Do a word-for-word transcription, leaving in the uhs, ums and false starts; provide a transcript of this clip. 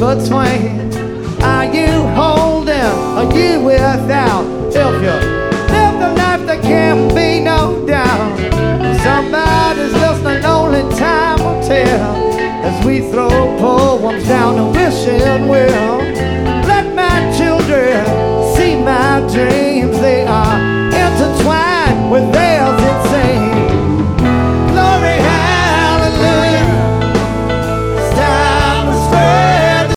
between. Are you holding? Are you without? If you live the life, there can be no doubt. Somebody's listening, only time will tell. As we throw poems down the wishing well. Let my children see my dream.